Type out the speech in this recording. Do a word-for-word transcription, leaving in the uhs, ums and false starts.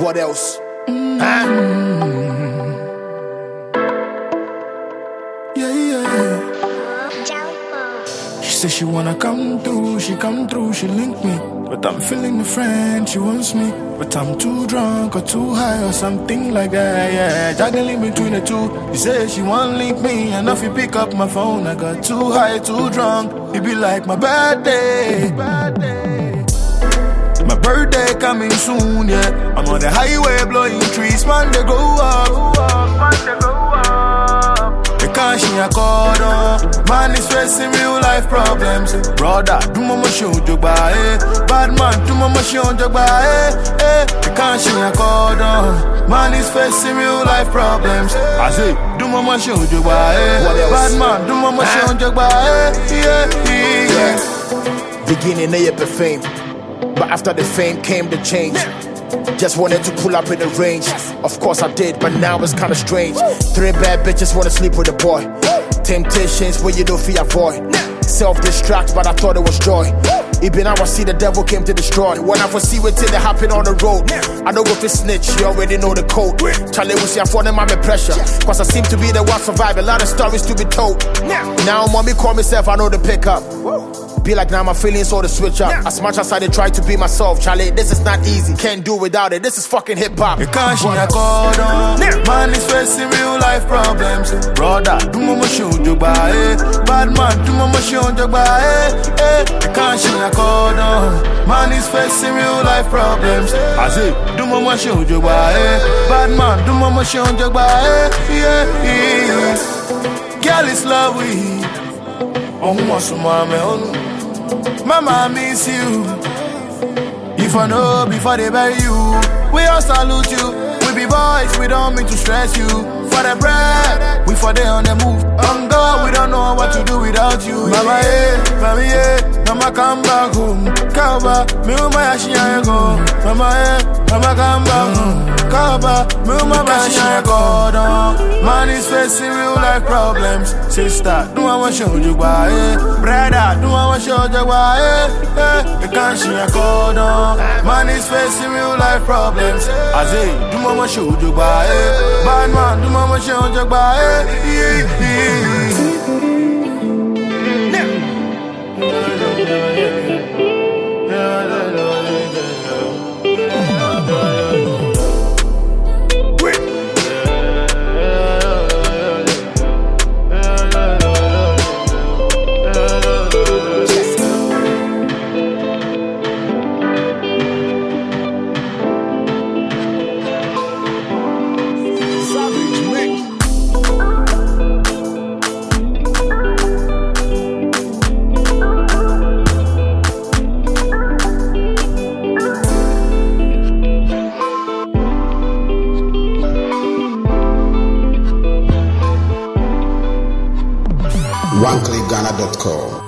What else? Mm-hmm. Huh? Yeah, yeah. She said she wanna come through, she come through, she link me. But I'm feeling the friend, she wants me. But I'm too drunk or too high or something like that, yeah. Juggling between the two. She said she wanna link me, and if you pick up my phone, I got too high, too drunk. It be like my birthday. My birthday coming soon, yeah. I'm on the highway blowing trees, man, they go up. They can't see a corner. Man is facing real life problems. Brother, do mama show you by eh. Bad man, do mama show you by eh. eh. They can't see a corner. Man is facing real life problems. I say, do mama show you by eh. Bad man, do mama show you by eh. Yeah, yeah, yeah. Beginning they up fame, but after the fame came the change. Just wanted to pull up in the range. Of course I did, but now it's kinda strange. Three bad bitches wanna sleep with a boy. Temptations where you don't feel avoid. Self-destruct, but I thought it was joy. Even now I see the devil came to destroy. When I foresee what's in the happen on the road, I don't go for snitch, you already know the code. Charlie will see I for them I'm in pressure, cause I seem to be the one surviving. A lot of stories to be told. Now mommy call myself, I know the pickup. Be like now my feelings all the switch up. As much as I did try to be myself, Charlie, this is not easy. Can't do without it, this is fucking hip-hop. You can't see a cordon. Man is facing real life problems. Brother, do mama show you by eh. Bad man, do mama show you by eh. eh. You can't see a cordon. Man is facing real life problems. I say, do mama show you by eh. Bad man, do mama show you by eh. Yeah, yeah. Girl is lovely. Oh, what's mama on? Mama, I miss you. If I know before they bury you, we all salute you. We be boys, we don't mean to stress you. For the bread, we for day on the move. On God, we don't know what to do without you. Mama, yeah, mama, yeah, mama come back home. Kaba, me uma yashiya go. Mama, yeah, mama come back home. Kaba, me uma yashiya go. Man is facing real life problems. Sister, do I want show you why? Brother, do I want show you why? You can't see a cordon. Man is facing real life problems. I say, do I want show you why? Bad man, do I want show you why? one click ghana dot com